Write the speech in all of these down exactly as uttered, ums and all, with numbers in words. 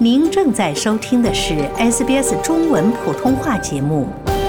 您正在收听的是 S B S 中文普通话节目。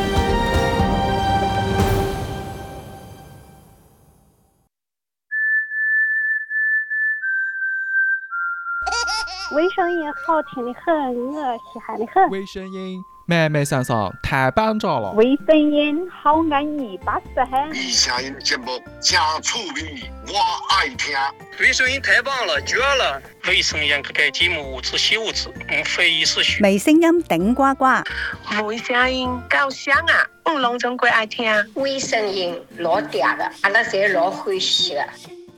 微声音好听的很，我稀罕的很。 微声音妹妹桑桑太棒着了。 微声音好安逸巴适很。 微声音节目真趣味，我爱听。 微声音太棒了，绝了！微声音这个节目只喜无止，嗯，非已是虚。 微声音顶呱呱。 微声音够响啊，我拢总归爱听。 微声音老嗲的，阿拉侪老欢喜的。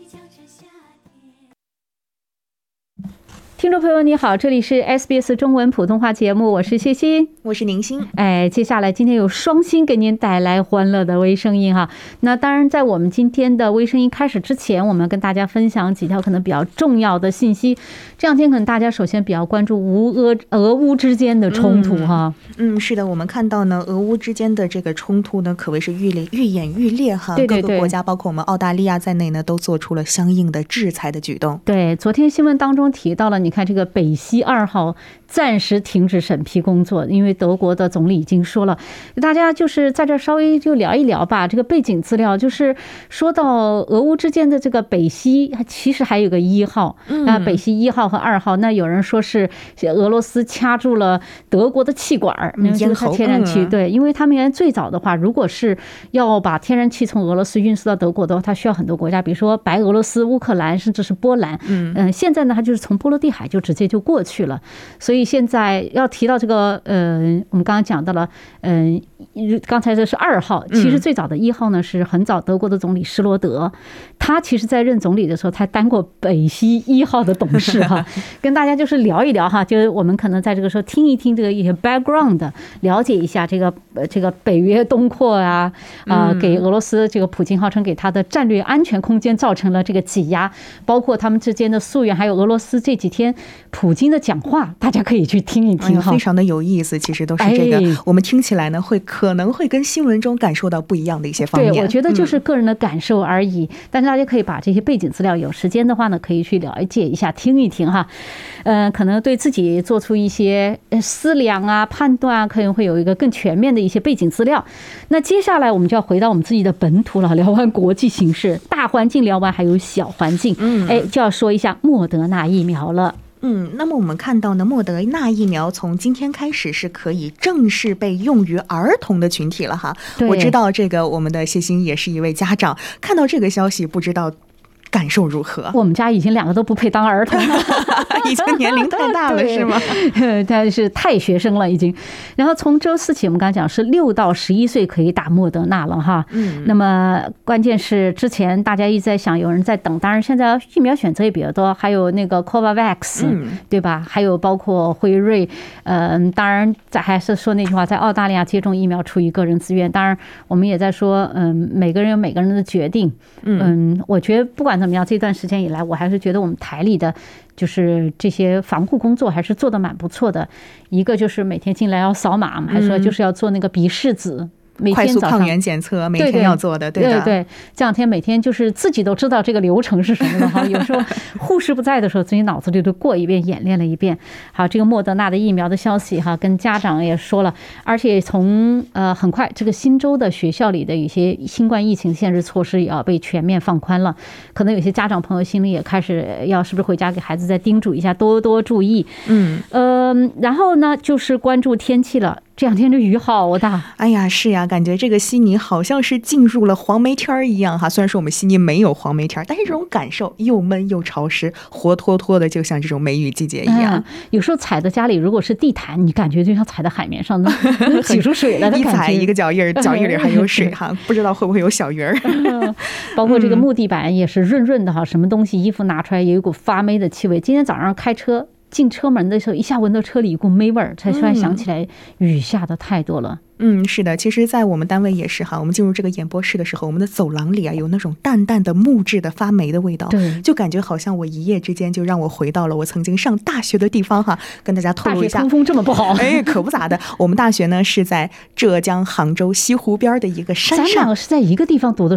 听众朋友你好，这里是 S B S 中文普通话节目，我是谢欣， 我是宁欣。 哎，接下来今天有双欣给您带来欢乐的微声音哈。那当然，在我们今天的微声音开始之前，我们跟大家分享几条可能比较重要的信息。这两天可能大家首先比较关注乌俄俄乌之间的冲突哈。 嗯, 嗯，是的，我们看到呢，俄乌之间的这个冲突呢，可谓是愈烈愈演愈烈哈。 对对对， 各个国家包括我们澳大利亚在内呢，都做出了相应的制裁的举动。 对，昨天新闻当中提到了，你看这个北溪二号暂时停止审批工作，因为德国的总理已经说了，大家就是在这稍微就聊一聊吧。这个背景资料就是说到俄乌之间的这个北溪，其实还有个一号，那北溪一号和二号，那有人说是俄罗斯掐住了德国的气管，那就是它天然气。对，因为他们原来最早的话，如果是要把天然气从俄罗斯运输到德国的话，它需要很多国家，比如说白俄罗斯、乌克兰，甚至是波兰。嗯嗯，现在呢，它就是从波罗的海就直接就过去了。所以现在要提到这个，呃，我们刚刚讲到了，嗯、呃，刚才这是二号，其实最早的一号呢是很早德国的总理施罗德，他其实在任总理的时候，他当过北溪一号的董事哈，跟大家就是聊一聊哈，就是我们可能在这个时候听一听这个一些 background， 了解一下这个这个北约东扩啊，啊、呃，给俄罗斯这个普京号称给他的战略安全空间造成了这个挤压，包括他们之间的溯源，还有俄罗斯这几天普京的讲话，大家可以去听一听哈、 哎，非常的有意思。其实都是这个，哎、我们听起来呢，会可能会跟新闻中感受到不一样的一些方面。 对，我觉得就是个人的感受而已。嗯、但是大家可以把这些背景资料，有时间的话呢，可以去了解一下，听一听哈。呃，可能对自己做出一些思量啊、判断啊，可能会有一个更全面的一些背景资料。那接下来我们就要回到我们自己的本土了，聊完国际形势、大环境，聊完还有小环境，嗯，哎，就要说一下莫德纳疫苗了。 嗯，那么我们看到呢，莫德纳疫苗从今天开始是可以正式被用于儿童的群体了哈。我知道这个我们的谢欣也是一位家长，看到这个消息，不知道感受如何？ 我们家已经两个都不配当儿童了已经年龄太大了是吗？ 但是太学生了已经。然后从周四起，我们刚才讲是六到十一岁可以打莫德纳了哈。嗯。那么关键是之前大家一直在想，有人在等，当然现在疫苗选择也比较多，还有那个 Covax，、嗯、对吧？还有包括辉瑞，嗯、呃，当然在还是说那句话，在澳大利亚接种疫苗出于个人自愿。当然我们也在说，嗯，每个人有每个人的决定。嗯，我觉得不管怎么样，这段时间以来，我还是觉得我们台里的就是这些防护工作还是做得蛮不错的。一个就是每天进来要扫码，还说就是要做那个鼻拭子。每天早上快速抗原检测每天要做的，对的， 对对，这两天每天就是自己都知道这个流程是什么了哈。有时候护士不在的时候，自己脑子里都过一遍，演练了一遍。好，这个莫德纳的疫苗的消息哈，跟家长也说了，而且从呃很快，这个新州的学校里的一些新冠疫情限制措施也要被全面放宽了。可能有些家长朋友心里也开始要是不是回家给孩子再叮嘱一下，多多注意。嗯，呃，然后呢就是关注天气了。这两天这雨好大， 哎呀，是呀，感觉这个悉尼好像是进入了黄梅天一样哈。虽然说我们悉尼没有黄梅天，但是这种感受又闷又潮湿，活脱脱的就像这种梅雨季节一样。嗯、 有时候踩在家里，如果是地毯，你感觉就像踩在海绵上，能能挤出水来的感觉。 一踩一个脚印儿，脚印里还有水哈，不知道会不会有小鱼儿。 包括这个木地板也是润润的哈，什么东西衣服拿出来也有一股发霉的气味。今天早上开车进车门的时候，一下闻到车里一股霉味儿，才突然想起来雨下的太多了。 嗯，是的，其实在我们单位也是哈，我们进入这个演播室的时候，我们的走廊里啊有那种淡淡的木质的发霉的味道，对，就感觉好像我一夜之间就让我回到了我曾经上大学的地方哈。跟大家透露一下， 大学通风这么不好？ 哎，可不咋的。我们大学呢是在浙江杭州西湖边的一个山上。 咱俩是在一个地方读的书。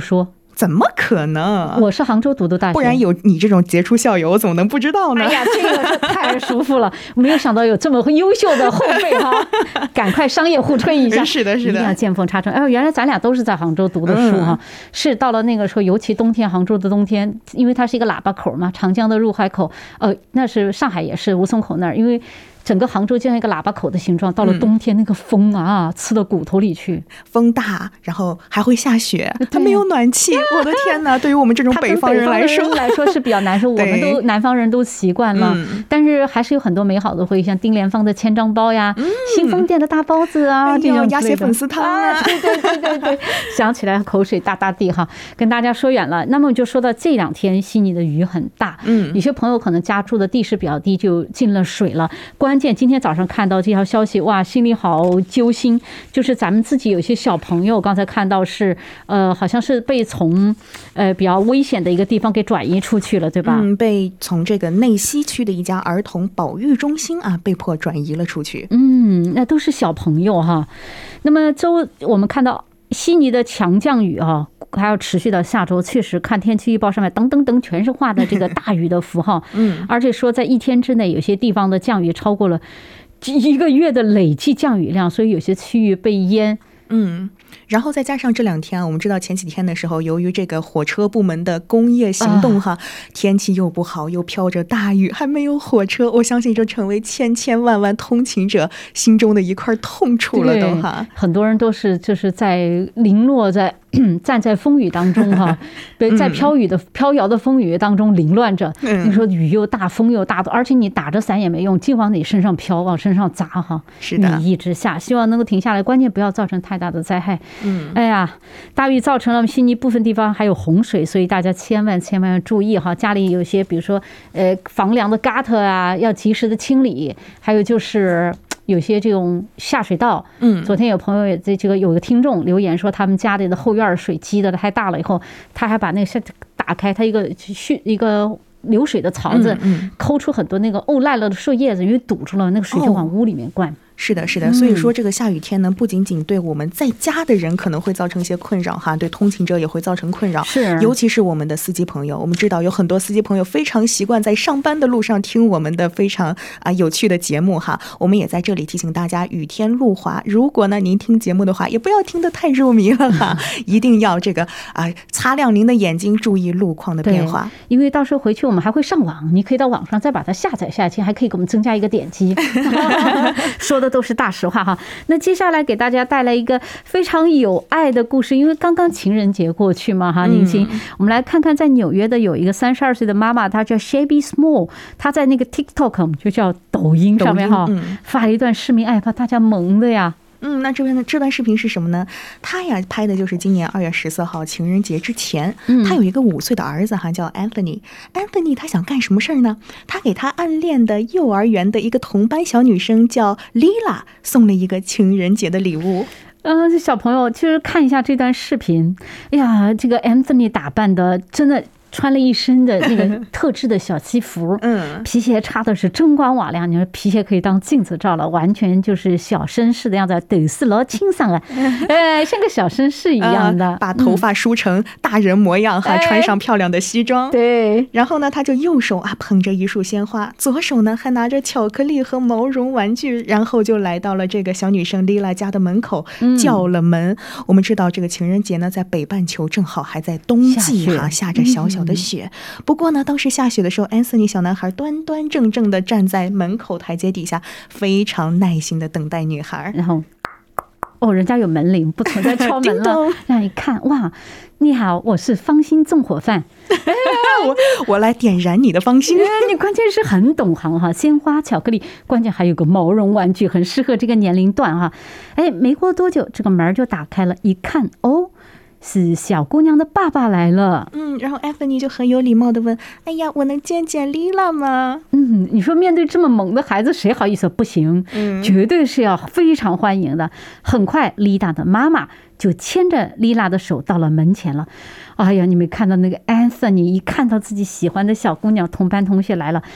怎么可能？ 我是杭州读的大学， 不然有你这种杰出校友，我怎么能不知道呢？ 哎呀，这个是太舒服了，没有想到有这么优秀的后辈哈，赶快商业互吹一下。 是的，是的， 一定要见缝插针。哎呦，原来咱俩都是在杭州读的书哈、嗯。是到了那个时候，尤其冬天，杭州的冬天，因为它是一个喇叭口嘛，长江的入海口，呃，那是上海也是吴淞口那儿，因为。整个杭州就像一个喇叭口的形状，到了冬天那个风啊，嗯、刺到骨头里去。 风大，然后还会下雪，它没有暖气，我的天哪！对于我们这种北方人来说， 来说是比较难受。我们都南方人都习惯了、嗯，但是还是有很多美好的回忆，像丁莲芳的千张包呀，嗯、新丰店的大包子啊，这种鸭血粉丝汤啊， 啊对对对对对，想起来口水大大地哈。跟大家说远了，那么就说到这两天悉尼的雨很大，嗯，有些朋友可能家住的地势比较低，就进了水了。关键今天早上看到这条消息，哇，心里好揪心。就是咱们自己有些小朋友，刚才看到是，呃，好像是被从呃比较危险的一个地方给转移出去了，对吧？ 嗯，被从这个内西区的一家儿童保育中心啊，被迫转移了出去。 嗯，那都是小朋友哈。那么周我们看到悉尼的强降雨啊，还要持续到下周，确实看天气预报上面等等等全是画的这个大雨的符号，嗯，而且说在一天之内，有些地方的降雨超过了一个月的累计降雨量，所以有些区域被淹。 嗯，然后再加上这两天啊，我们知道前几天的时候，由于这个火车部门的工业行动哈，天气又不好，又飘着大雨，还没有火车，我相信这成为千千万万通勤者心中的一块痛处了都哈。 很多人都是就是在零落在站在风雨当中哈，在飘雨的飘摇的风雨当中凌乱着。你说雨又大，风又大，而且你打着伞也没用，尽往你身上飘，往身上砸哈。 是的， 你一直下，希望能够停下来，关键不要造成太大的灾害。嗯，哎呀，大雨造成了悉尼部分地方还有洪水，所以大家千万千万要注意哈。家里有些比如说呃房梁的 gutter 啊，要及时的清理，还有就是有些这种下水道。嗯，昨天有朋友也在这个有个听众留言说，他们家里的后院水积的太大了，以后他还把那个打开，他一个蓄一个流水的槽子，抠出很多那个沤烂了的树叶子，因为堵住了，那个水就往屋里面灌。 是的，是的，所以说这个下雨天呢，不仅仅对我们在家的人可能会造成一些困扰哈，对通勤者也会造成困扰。 是， 尤其是我们的司机朋友，我们知道有很多司机朋友非常习惯在上班的路上听我们的非常啊有趣的节目哈。我们也在这里提醒大家，雨天路滑，如果呢您听节目的话，也不要听得太入迷了哈，一定要这个啊擦亮您的眼睛，注意路况的变化。 因为到时候回去我们还会上网，你可以到网上再把它下载下去，还可以给我们增加一个点击。说的都是大实话哈。那接下来给大家带来一个非常有爱的故事，因为刚刚情人节过去嘛哈，宁心，我们来看看在纽约的有一个三十二岁的妈妈，她叫 Shabby Small， 她在那个 TikTok 就叫抖音上面哈，发了一段视频，哎，把大家萌的呀。 嗯，那这边的这段视频是什么呢？他呀拍的就是今年二月十四号情人节之前，他有一个五岁的儿子哈，叫 Anthony。Anthony 他想干什么事儿呢？他给他暗恋的幼儿园的一个同班小女生叫 Lila 送了一个情人节的礼物。 嗯、呃，这小朋友其实看一下这段视频，哎呀，这个 Anthony 打扮的真的。穿了一身的那个特制的小西服，嗯，皮鞋插的是锃光瓦亮，你说皮鞋可以当镜子照了，完全就是小绅士的样子，抖丝老清爽啊，哎，像个小绅士一样的， 呃、把头发梳成大人模样哈、嗯，穿上漂亮的西装， 对， 然后呢，他就右手啊捧着一束鲜花，左手呢还拿着巧克力和毛绒玩具，然后就来到了这个小女生 Lila 家的门口，叫了门。嗯、我们知道这个情人节呢，在北半球正好还在冬季哈，下着小小的雪。不过呢，当时下雪的时候，安瑟尼小男孩端端正正的站在门口台阶底下，非常耐心的等待女孩。 然后，哦，人家有门铃，不存在敲门了。让一看，哇，你好，我是芳心纵火犯。 我我来点燃你的芳心。 你关键是很懂行哈，鲜花、巧克力，关键还有个毛绒玩具，很适合这个年龄段哈。哎，没过多久，这个门就打开了，一看，哦。是小姑娘的爸爸来了， 嗯，然后安芬妮就很有礼貌的问：“哎呀，我能见见丽拉吗？” 嗯，你说面对这么萌的孩子，谁好意思？不行，嗯，绝对是要非常欢迎的。很快，丽达的妈妈就牵着丽拉的手到了门前了。哎呀，你没看到那个安芬妮一看到自己喜欢的小姑娘同班同学来了，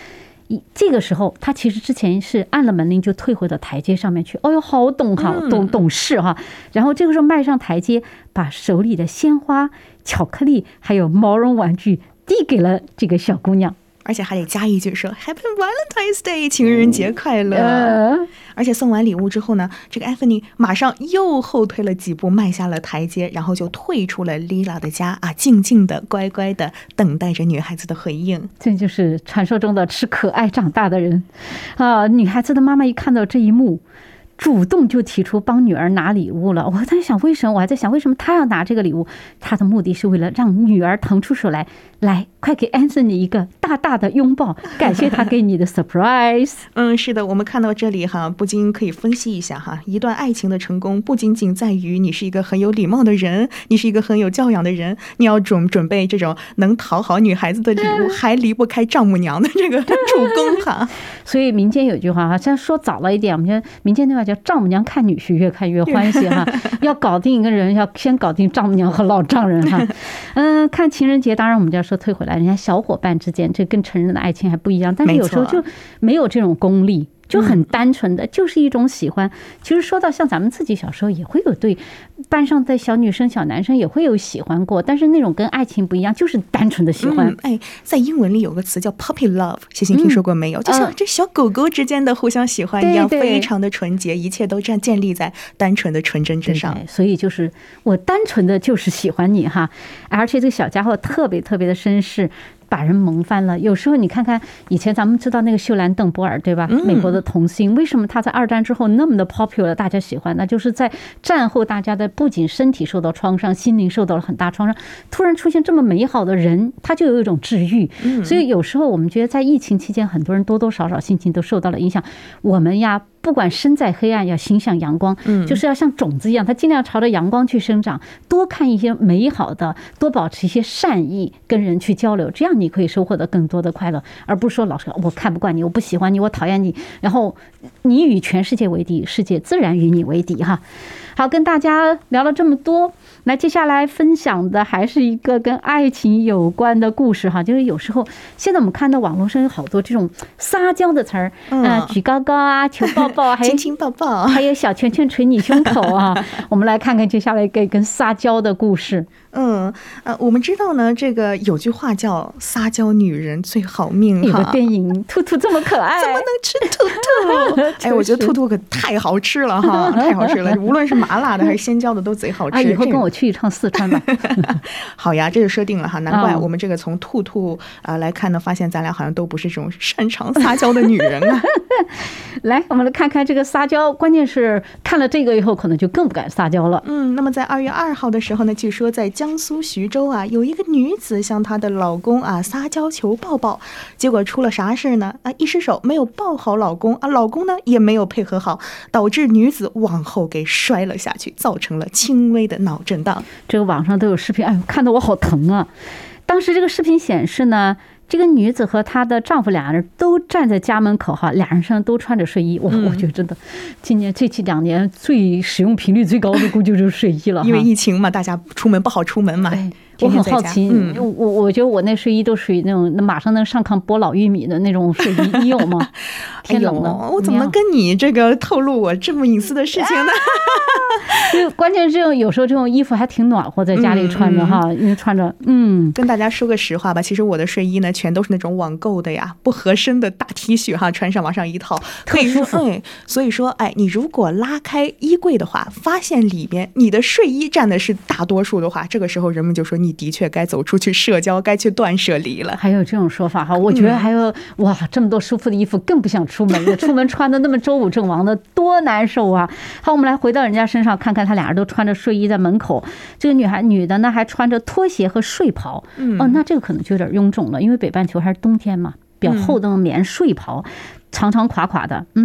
这个时候他其实之前是按了门铃就退回到台阶上面去，哦哟，好懂好懂懂事哈。然后这个时候迈上台阶，把手里的鲜花、巧克力还有毛绒玩具递给了这个小姑娘。 而且还得加一句说 Happy Valentine's Day 情人节快乐、 呃、 而且送完礼物之后呢，这个 Anthony 马上又后退了几步，迈下了台阶，然后就退出了 Lila 的家啊，静静的乖乖的等待着女孩子的回应。 这就是传说中的吃可爱长大的人啊！女孩子的妈妈一看到这一幕，主动就提出帮女儿拿礼物了。我在想为什么，我还在想为什么她要拿这个礼物，她的目的是为了让女儿腾出手来，来快给 Anthony 一个大大的拥抱，感谢他给你的 surprise。 嗯，是的，我们看到这里哈，不禁可以分析一下哈，一段爱情的成功不仅仅在于你是一个很有礼貌的人，你是一个很有教养的人，你要准准备这种能讨好女孩子的礼物，还离不开丈母娘的这个主攻哈。 所以民间有句话哈，现在说早了一点，我们觉得民间那话叫丈母娘看女婿越看越欢喜哈。要搞定一个人，要先搞定丈母娘和老丈人哈。嗯，看情人节，当然我们就要说退回来，人家小伙伴之间这跟成人的爱情还不一样，但是有时候就没有这种功利，就很单纯的就是一种喜欢。其实说到像咱们自己小时候也会有对班上的小女生小男生也会有喜欢过，但是那种跟爱情不一样，就是单纯的喜欢、 嗯、哎，在英文里有个词叫 puppy love， 谢谢听说过没有、嗯、就像这小狗狗之间的互相喜欢一样，对对，非常的纯洁，一切都这样建立在单纯的纯真之上。 对对，所以就是我单纯的就是喜欢你哈，而且这个小家伙特别特别的绅士，把人萌翻了。有时候你看看以前咱们知道那个秀兰邓波尔对吧、嗯、美国的童星，为什么他在二战之后那么的 popular 大家喜欢，那就是在战后大家的不仅身体受到创伤，心灵受到了很大创伤，突然出现这么美好的人，他就有一种治愈、嗯、所以有时候我们觉得在疫情期间很多人多多少少心情都受到了影响，我们呀不管身在黑暗要心向阳光、嗯、就是要像种子一样，它尽量朝着阳光去生长，多看一些美好的，多保持一些善意，跟人去交流，这样你可以收获的更多的快乐，而不是说老是我看不惯你，我不喜欢你，我讨厌你，然后你与全世界为敌，世界自然与你为敌哈。好，跟大家聊了这么多，那接下来分享的还是一个跟爱情有关的故事哈，就是有时候现在我们看到网络上有好多这种撒娇的词儿，嗯，举高高啊，求抱抱，还有亲亲抱抱， 还有小拳拳捶你胸口啊。我们来看看接下来一个跟撒娇的故事。 嗯呃，我们知道呢，这个有句话叫撒娇女人最好命哈。 有个电影兔兔这么可爱， 怎么能吃兔兔？哎，我觉得兔兔可太好吃了哈，太好吃了，无论是麻辣的还是鲜椒的都贼好吃。啊， 以后跟我去一趟四川吧。 好呀，这就设定了哈，难怪我们这个从兔兔啊、呃、来看呢，发现咱俩好像都不是这种擅长撒娇的女人啊。 来，我们来看看这个撒娇，关键是看了这个以后，可能就更不敢撒娇了。 嗯，那么在二月二号的时候呢，据说在江苏徐州啊，有一个女子向她的老公啊撒娇求抱抱，结果出了啥事呢？啊，一失手没有抱好老公啊，老公呢也没有配合好，导致女子往后给摔了下去，造成了轻微的脑震荡。 这个网上都有视频，哎呦，看得我好疼啊！当时这个视频显示呢，这个女子和她的丈夫俩人都站在家门口哈，俩人身上都穿着睡衣。我我觉得真的，今年这期两年最使用频率最高的估计就是睡衣了， 因为疫情嘛，大家出门不好出门嘛。 我很好奇，嗯、我我觉得我那睡衣都属于那种马上能上炕剥老玉米的那种睡衣，你有吗？天冷了、 哎，我怎么能跟你这个透露我这么隐私的事情呢？ 就关键是有时候这种衣服还挺暖和，在家里穿着哈，因为、嗯、穿着嗯。 跟大家说个实话吧，其实我的睡衣呢，全都是那种网购的呀，不合身的大 T 恤哈，穿上往上一套， 特舒服。 哎，所以说，哎，你如果拉开衣柜的话，发现里面你的睡衣占的是大多数的话，这个时候人们就说你的确该走出去社交，该去断舍离了。 还有这种说法哈，我觉得还有、嗯、哇，这么多舒服的衣服更不想出门了，出门穿的那么周武正王的，多难受啊！好，我们来回到人家身上，看看他俩人都穿着睡衣在门口，这个女孩女的呢还穿着拖鞋和睡袍，嗯，哦，那这个可能就有点臃肿了，因为北半球还是冬天嘛，比较厚的棉睡袍，长长垮垮的，嗯。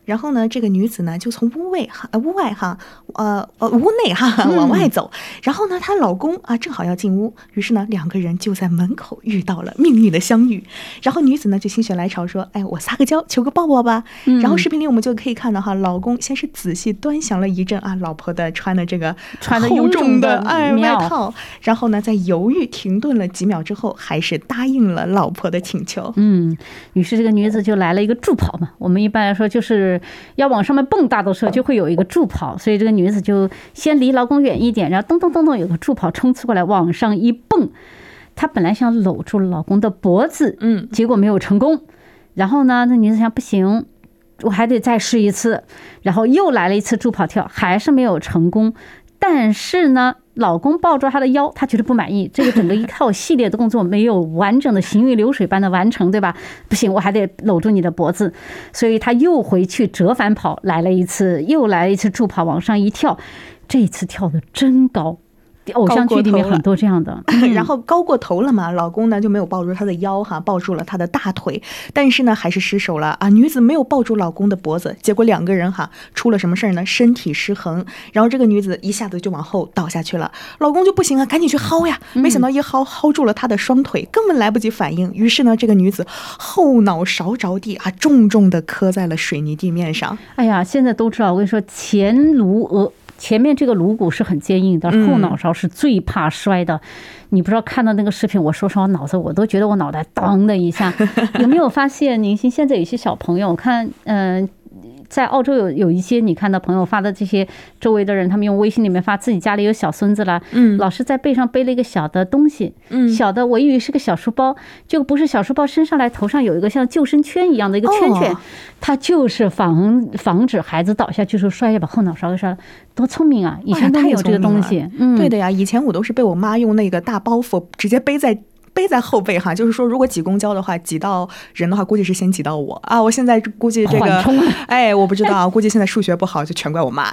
然后呢，这个女子呢就从屋外哈屋外哈呃呃屋内哈往外走，嗯、然后呢，她老公啊正好要进屋，于是呢，两个人就在门口遇到了命运的相遇。然后女子呢就心血来潮说：“哎，我撒个娇，求个抱抱吧。嗯”然后视频里我们就可以看到哈，老公先是仔细端详了一阵啊，老婆的穿的这个穿的厚重的哎外套，然后呢，在犹豫停顿了几秒之后，还是答应了老婆的请求。 嗯，于是这个女子就来了一个助跑嘛。我们一般来说就是要往上面蹦跶的时候，就会有一个助跑，所以这个女子就先离老公远一点，然后咚咚咚咚有个助跑冲刺过来，往上一蹦。她本来想搂住老公的脖子，嗯，结果没有成功。然后呢，那女子想不行，我还得再试一次，然后又来了一次助跑跳，还是没有成功。但是呢，老公抱住她的腰，她觉得不满意，这个整个一套系列的动作没有完整的行云流水般的完成，对吧？不行，我还得搂住你的脖子，所以她又回去折返跑，来了一次，又来了一次助跑，往上一跳，这次跳的真高。偶像剧里面很多这样的， 嗯、然后高过头了嘛，老公呢就没有抱住她的腰哈，抱住了她的大腿，但是呢还是失手了啊。女子没有抱住老公的脖子，结果两个人哈出了什么事儿呢？身体失衡，然后这个女子一下子就往后倒下去了，老公就不行啊，赶紧去薅呀，没想到一薅薅住了她的双腿，根本来不及反应，于是呢这个女子后脑勺着地啊，重重的磕在了水泥地面上。 哎呀，现在都知道，我跟你说，前颅额。前面这个颅骨是很坚硬的，后脑勺是最怕摔的。嗯、你不知道看到那个视频，我说实话，脑子我都觉得我脑袋当的一下。有没有发现，宁欣现在有些小朋友看，嗯、呃。在澳洲有有一些你看到朋友发的这些周围的人，他们用微信里面发自己家里有小孙子了，嗯，老是在背上背了一个小的东西，嗯，小的我以为是个小书包，就不是小书包，伸上来头上有一个像救生圈一样的一个圈圈，哦、它就是防防止孩子倒下去时候摔下把后脑勺给摔了，多聪明啊！以前都没有这个东西， 嗯，对的呀，以前我都是被我妈用那个大包袱直接背在。背在后背哈，就是说，如果挤公交的话，挤到人的话，估计是先挤到我啊。我现在估计这个，哎，我不知道，估计现在数学不好，就全怪我妈。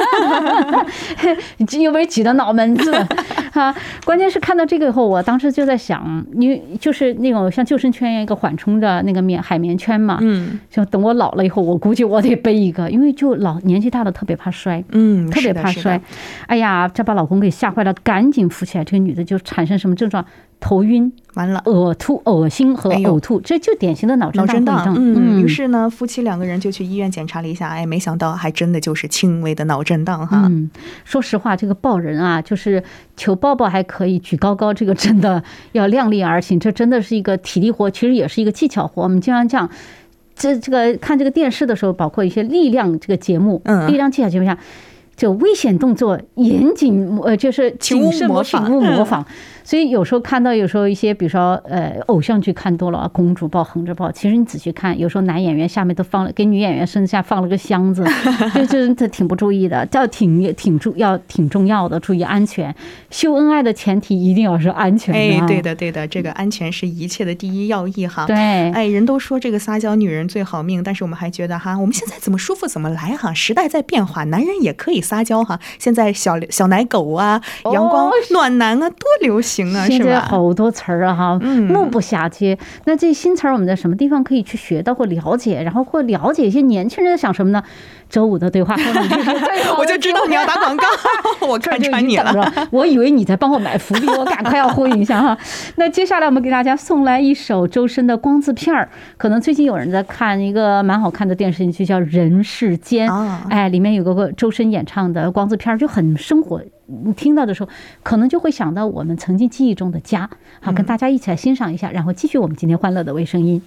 有没有挤到脑门子啊？关键是看到这个以后，我当时就在想，你就是那种像救生圈一个缓冲的那个棉海绵圈嘛，嗯，就等我老了以后，我估计我得背一个，因为就老年纪大了特别怕摔，嗯，特别怕摔。哎呀，这把老公给吓坏了，赶紧扶起来。这个女的就产生什么症状？头晕， 完了， 呕吐、恶心和呕吐，这就典型的脑震荡后遗症。 嗯，于是呢，夫妻两个人就去医院检查了一下，哎，没想到还真的就是轻微的脑震荡哈。 嗯，说实话，这个抱人啊，就是求抱抱还可以，举高高这个真的要量力而行，这真的是一个体力活，其实也是一个技巧活。我们经常讲，这这个看这个电视的时候，包括一些力量这个节目，嗯，力量技巧节目下。就危险动作严谨，呃，就是谨慎模仿，模仿。所以有时候看到，有时候一些，比如说，呃，偶像剧看多了，公主抱、横着抱。其实你仔细看，有时候男演员下面都放了，给女演员身下放了个箱子，这这这挺不注意的，要挺挺重要，挺重要的，注意安全。秀恩爱的前提一定要是安全。 哎，对的，对的，这个安全是一切的第一要义哈。 对， 哎，人都说这个撒娇女人最好命，但是我们还觉得哈，我们现在怎么舒服怎么来哈，时代在变化，男人也可以撒娇哈。现在小小奶狗啊，阳光暖男啊，多流行啊，是吧？ 现在好多词儿啊哈，目不暇接。那这新词儿我们在什么地方可以去学到或了解，然后或了解一些年轻人在想什么呢？周五的对话， 我就知道你要打广告，我看穿你了。 我以为你在帮我买福利，我赶快要呼应一下哈。那接下来我们给大家送来一首周深的光字片儿。可能最近有人在看一个蛮好看的电视剧，叫《人世间》，哎，里面有个周深演唱的光字片，就很生活。你听到的时候，可能就会想到我们曾经记忆中的家。好，跟大家一起来欣赏一下，然后继续我们今天欢乐的微声音。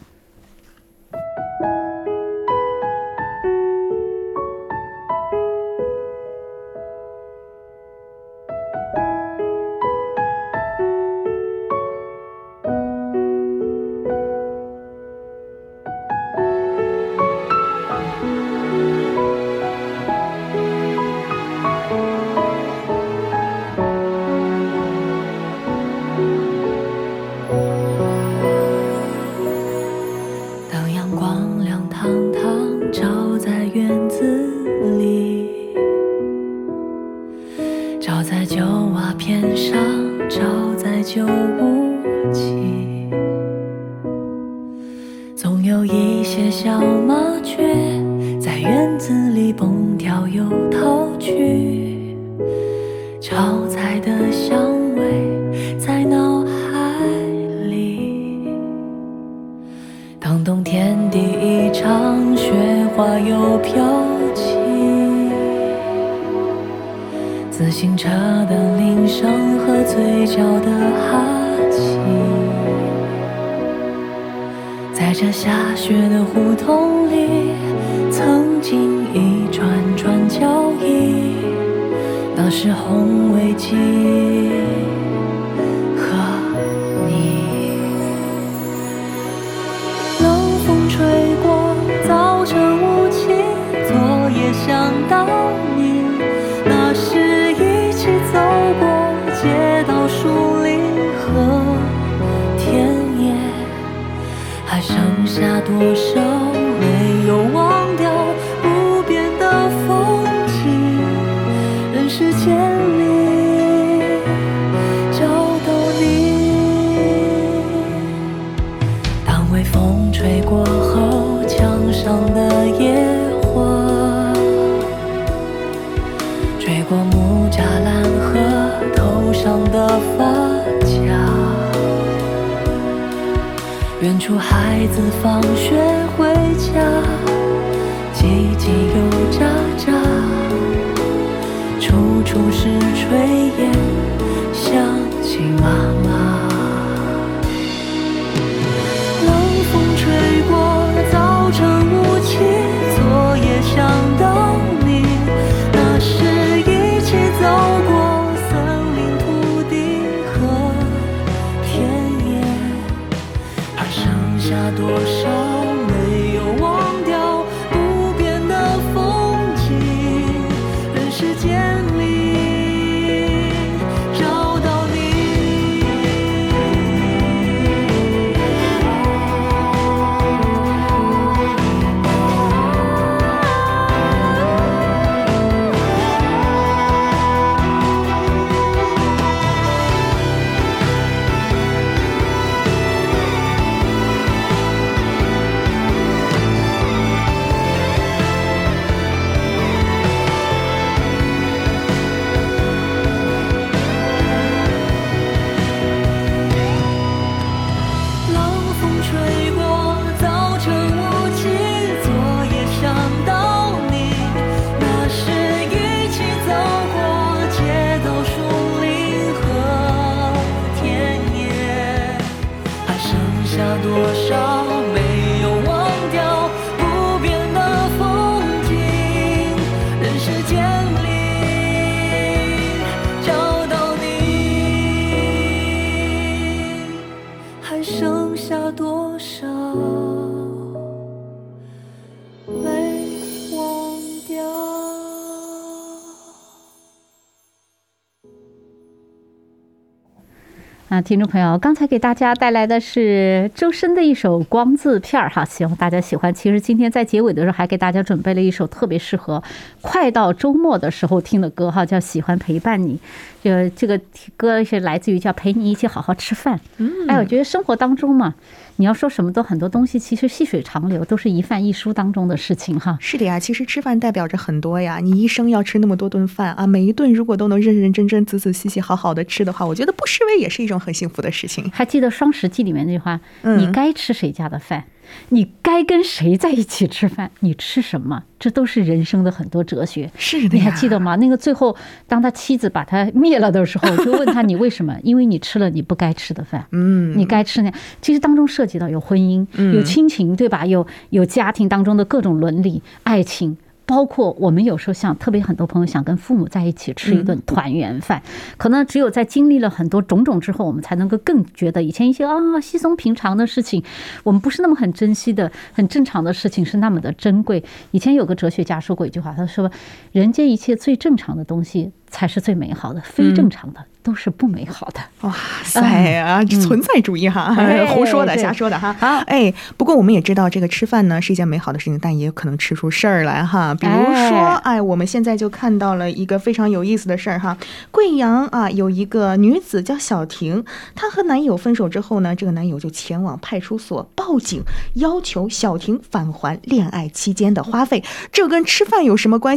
又逃去，炒菜的香味在脑海里。当冬天第一场雪花又飘起，自行车的铃声和嘴角的哈气，在这下雪的胡同里，曾经一串串脚印，那是红围巾和你。冷风吹过，早晨雾气，昨夜想到你，那是一起走过街道、树林和田野，还剩下多少没有忘掉不变的风景？人世间里找到你。当微风吹过后，墙上的野花吹过木栅栏和头上的发夹，远处孩子放学回家，叽叽又喳喳，处处是炊烟，想起妈妈。冷风吹过，早晨雾气，昨夜想到你，那是一起走过森林、土地和田野，还剩下多少没有忘掉不变的风景？人世间里找到你。 啊，听众朋友，刚才给大家带来的是周深的一首光字片儿哈，希望大家喜欢。其实今天在结尾的时候还给大家准备了一首特别适合快到周末的时候听的歌哈，叫《喜欢陪伴你》。就这个歌是来自于叫陪你一起好好吃饭。嗯，哎，我觉得生活当中嘛，你要说什么都很多东西，其实细水长流，都是一饭一蔬当中的事情哈。 是的呀，其实吃饭代表着很多呀。你一生要吃那么多顿饭啊，每一顿如果都能认认真真、仔仔细细、好好的吃的话，我觉得不失为也是一种很幸福的事情。 还记得《双十记》里面那句话，嗯、你该吃谁家的饭？你该跟谁在一起吃饭？你吃什么？这都是人生的很多哲学。 是的， 你还记得吗？那个最后，当他妻子把他灭了的时候，就问他你为什么？因为你吃了你不该吃的饭。嗯，你该吃那。其实当中涉及到有婚姻、有亲情，对吧？有有家庭当中的各种伦理、爱情。包括我们有时候想，特别很多朋友想跟父母在一起吃一顿团圆饭，可能只有在经历了很多种种之后，我们才能够更觉得以前一些啊稀松平常的事情，我们不是那么很珍惜的、很正常的事情是那么的珍贵。以前有个哲学家说过一句话，他说：“人间一切最正常的东西才是最美好的，非正常的都是不美好的。” 哇塞啊，存在主义哈，胡说的、瞎说的哈。哎，不过我们也知道，这个吃饭呢是一件美好的事情，但也有可能吃出事儿来哈。比如说，哎，我们现在就看到了一个非常有意思的事儿哈。贵阳啊，有一个女子叫小婷，她和男友分手之后呢，这个男友就前往派出所报警，要求小婷返还恋爱期间的花费。这跟吃饭有什么关系呢？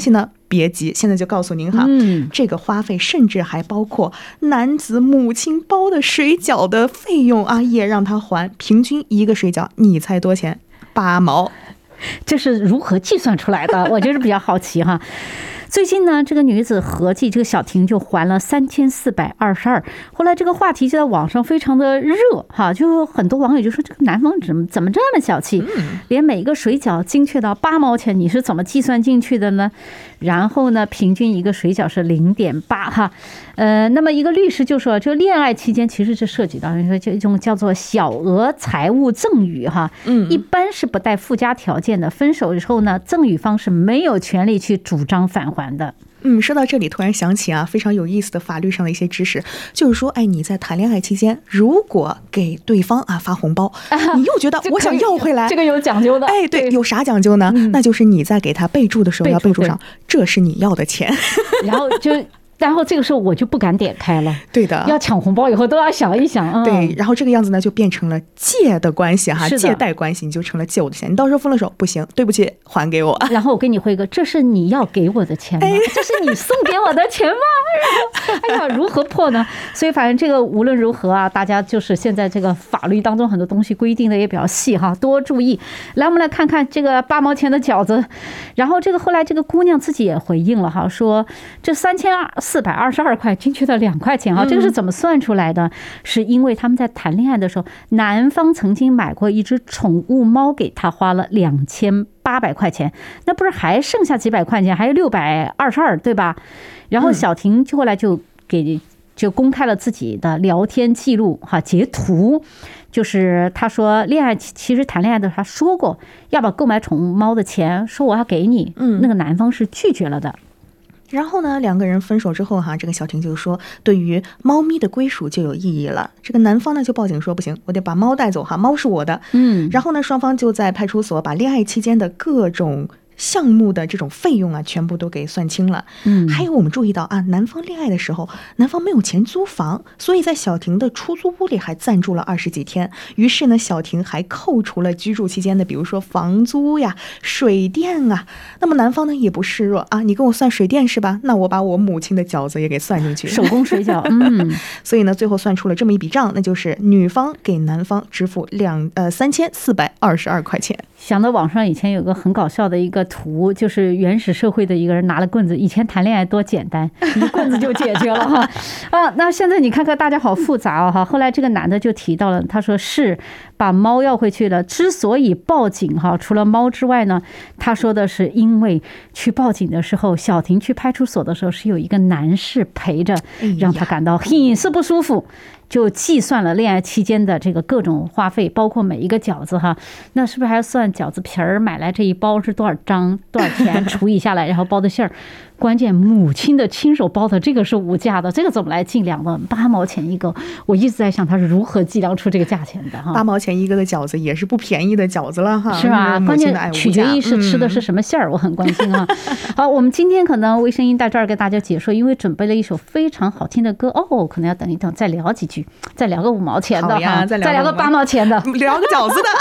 别急，现在就告诉您哈， 嗯， 这个花费甚至还包括男子母亲包的水饺的费用啊，也让他还。平均一个水饺，你猜多钱？八毛。 这是如何计算出来的？我就是比较好奇哈。最近呢，这个女子合计这个小婷就还了三千四百二十二。后来这个话题就在网上非常的热哈，就很多网友就说这个男方怎么怎么这么小气，连每个水饺精确到八毛钱，你是怎么计算进去的呢？然后呢，平均一个水饺是零点八哈。呃，那么一个律师就说，就恋爱期间其实这涉及到这种叫做小额财务赠与哈，嗯，一般是不带附加条件的。分手之后呢，赠与方是没有权利去主张返还的。 嗯，说到这里，突然想起啊，非常有意思的法律上的一些知识，就是说，哎，你在谈恋爱期间，如果给对方啊发红包，你又觉得我想要回来， 这个有讲究的。 哎，对，有啥讲究呢？那就是你在给他备注的时候要备注上，这是你要的钱， 然后就。然后这个时候我就不敢点开了， 对的， 要抢红包以后都要想一想，嗯、 对，然后这个样子呢就变成了借的关系哈，借贷关系，你就成了借我的钱，你到时候分了手不行，对不起，还给我。 然后我跟你辉哥，这是你要给我的钱吗？哎、这是你送给我的钱吗？哎呀，如何破呢？所以反正这个无论如何啊，大家就是现在这个法律当中很多东西规定的也比较细哈，多注意。来，我们来看看这个八毛钱的饺子，然后这个后来这个姑娘自己也回应了哈，说这三千四百二十二块，精确的两块钱啊，这个是怎么算出来的？嗯、是因为他们在谈恋爱的时候，男方曾经买过一只宠物猫给他，花了两千八百块钱，那不是还剩下几百块钱，还有六百二十二，对吧？然后小婷后来就给就公开了自己的聊天记录哈，截图，就是他说恋爱其实谈恋爱的时候他说过要把购买宠物猫的钱说我要给你，嗯，那个男方是拒绝了的。 然后呢，两个人分手之后哈，这个小婷就说，对于猫咪的归属就有意义了。这个男方呢就报警说不行，我得把猫带走哈，猫是我的。嗯，然后呢，双方就在派出所把恋爱期间的各种项目的这种费用啊，全部都给算清了。嗯，还有我们注意到啊，男方恋爱的时候，男方没有钱租房，所以在小婷的出租屋里还暂住了二十几天。于是呢，小婷还扣除了居住期间的，比如说房租呀、水电啊。那么男方呢也不示弱啊，你跟我算水电是吧？那我把我母亲的饺子也给算进去， 手工水饺。嗯， 所以呢，最后算出了这么一笔账，那就是女方给男方支付两呃三千四百二十二块钱。 想到网上以前有个很搞笑的一个图，就是原始社会的一个人拿了棍子，以前谈恋爱多简单，一棍子就解决了哈。啊，那现在你看看大家好复杂哦哈。后来这个男的就提到了，他说是把猫要回去了。之所以报警哈，除了猫之外呢，他说的是因为去报警的时候，小婷去派出所的时候是有一个男士陪着，让他感到很是不舒服。就计算了恋爱期间的这个各种花费，包括每一个饺子哈，那是不是还要算饺子皮儿买来这一包是多少张多少钱除以下来，然后包的馅儿。关键母亲的亲手包的这个是无价的，这个怎么来计量的？八毛钱一个，我一直在想他是如何计量出这个价钱的哈。 八毛钱一个的饺子也是不便宜的饺子了哈， 是吧？关键取决于是吃的是什么馅儿，嗯、我很关心啊。好，我们今天可能微声音在这儿给大家解说，因为准备了一首非常好听的歌哦，可能要等一等再聊几句，再聊个五毛钱的哈，再聊个八毛钱的， 聊个饺子的。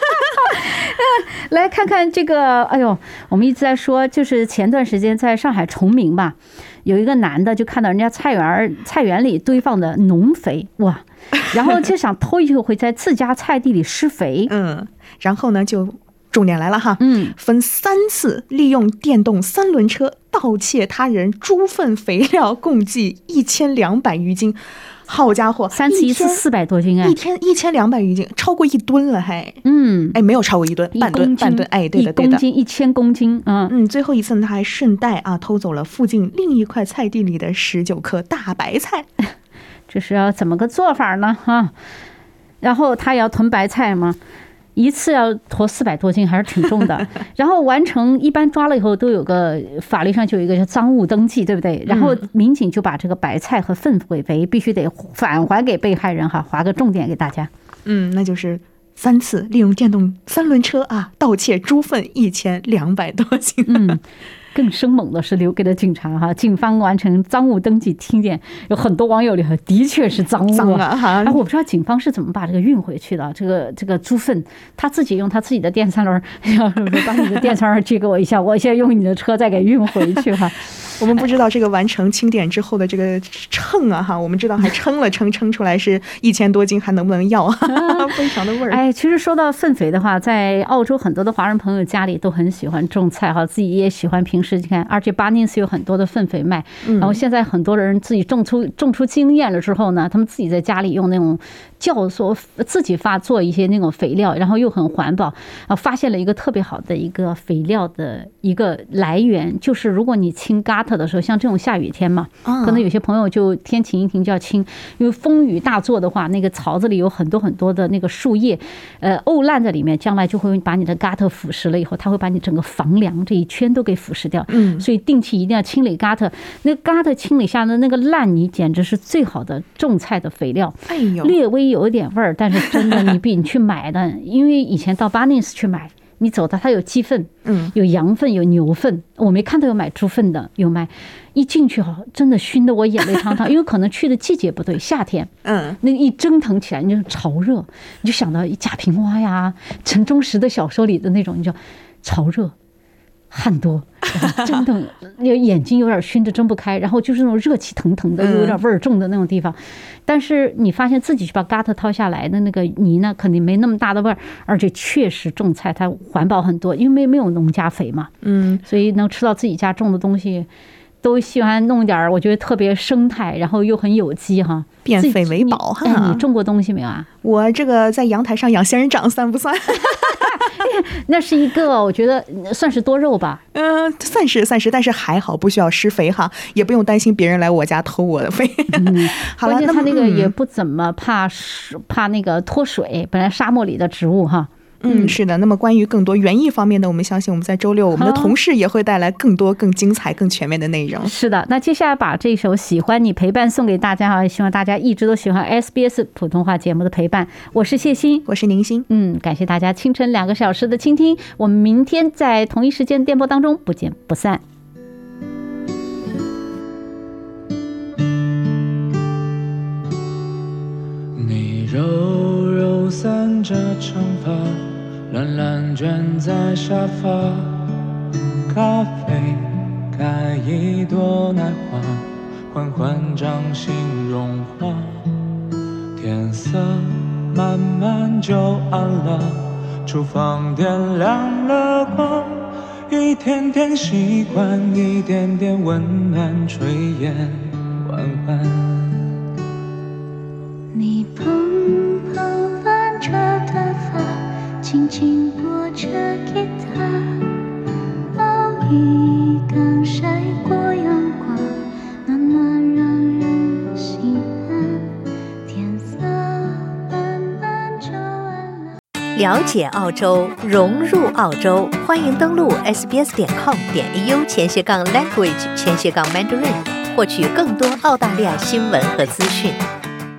来看看这个，哎呦，我们一直在说，就是前段时间在上海崇明吧，有一个男的就看到人家菜园菜园里堆放的农肥，哇，然后就想偷一回在自家菜地里施肥， 嗯，然后呢就重点来了哈，嗯，分三次利用电动三轮车盗窃他人猪粪肥料，共计一千两百余斤。好家伙， 三次一次四百多斤啊！ 一天一千两百余斤，超过一吨了还。 嗯， 哎，没有超过一吨，半吨，半吨。哎，对的，对的。 一公斤一千公斤啊。 嗯，最后一次呢，他还顺带啊偷走了附近另一块菜地里的十九颗大白菜。 这是要怎么个做法呢？哈，然后他也要囤白菜吗？一次要驮四百多斤，还是挺重的。然后完成，一般抓了以后都有个法律上就有一个叫赃物登记，对不对？然后民警就把这个白菜和粪肥肥必须得返还给被害人哈。划个重点给大家， 嗯，那就是三次利用电动三轮车啊盗窃猪粪一千两百多斤。 嗯。 更生猛的是留给了警察哈，警方完成赃物登记清点，有很多网友里头的确是赃物啊哈。 哎，我不知道警方是怎么把这个运回去的，这个这个猪粪，他自己用他自己的电三轮，要是说把你的电三轮借给我一下，我现在用你的车再给运回去哈。 我们不知道这个完成清点之后的这个秤啊哈，我们知道还称了称，称出来是一千多斤，还能不能要啊？非常的味儿。 哎，其实说到粪肥的话，在澳洲很多的华人朋友家里都很喜欢种菜哈，自己也喜欢平时你看，而且巴宁斯有很多的粪肥卖，然后现在很多人自己种出种出经验了之后呢，他们自己在家里用那种酵素自己发做一些那种肥料，然后又很环保，啊，发现了一个特别好的一个肥料的一个来源，就是如果你清 gutter 的时候，像这种下雨天嘛，可能有些朋友就天晴一停就要清，因为风雨大作的话，那个槽子里有很多很多的那个树叶，呃，沤烂在里面，将来就会把你的 gutter 腐蚀了以后，它会把你整个房梁这一圈都给腐蚀掉。嗯，所以定期一定要清理 gutter， 那 gutter 清理下的那个烂泥简直是最好的种菜的肥料。哎呦，略微有一点味儿，但是真的你比你去买的，因为以前到巴宁斯去买。你走到它有鸡粪，嗯，有羊粪，有牛粪，我没看到有买猪粪的，有卖。一进去哈，真的熏得我眼泪淌淌，因为可能去的季节不对，夏天，嗯，那一蒸腾起来，你就潮热，你就想到贾平凹呀、陈忠实的小说里的那种，你就潮热。汗多，真的眼睛有点熏着睁不开，然后就是那种热气腾腾的，又有点味儿重的那种地方。但是你发现自己去把 gutter 掏下来的那个泥呢，肯定没那么大的味儿，而且确实种菜它环保很多，因为没没有农家肥嘛，嗯，所以能吃到自己家种的东西。都喜欢弄点我觉得特别生态，然后又很有机哈， 变废为宝哈。 哎，你种过东西没有啊？ 我这个在阳台上养仙人掌算不算？ 那是一个，我觉得算是多肉吧。 嗯，算是算是，但是还好不需要施肥哈，也不用担心别人来我家偷我的肥。 嗯、 好了， 关键它那个也不怎么怕怕那个脱水，本来沙漠里的植物哈。 嗯，是的。那么关于更多园艺方面的，我们相信我们在周六我们的同事也会带来更多更精彩更全面的内容。 是的，那接下来把这首《喜欢你》陪伴送给大家哈，希望大家一直都喜欢 S B S 普通话节目的陪伴。我是谢欣， 我是宁欣， 嗯，感谢大家清晨两个小时的倾听，我们明天在同一时间电波当中不见不散。 你柔柔散着长发，懒懒卷在沙发，咖啡开一朵奶花，缓缓掌心融化，天色慢慢就暗了，厨房点亮了光，一点点习惯，一点点温暖，炊烟缓缓。 你蓬蓬乱着的发，轻轻拨着吉他，熬一刚晒过阳光，暖暖让人心安，天色慢慢就暗了。 了解澳洲，融入澳洲，欢迎登录 s b s 点 com 点 a u 前斜杠 language 前斜杠 mandarin，获取更多澳大利亚新闻和资讯。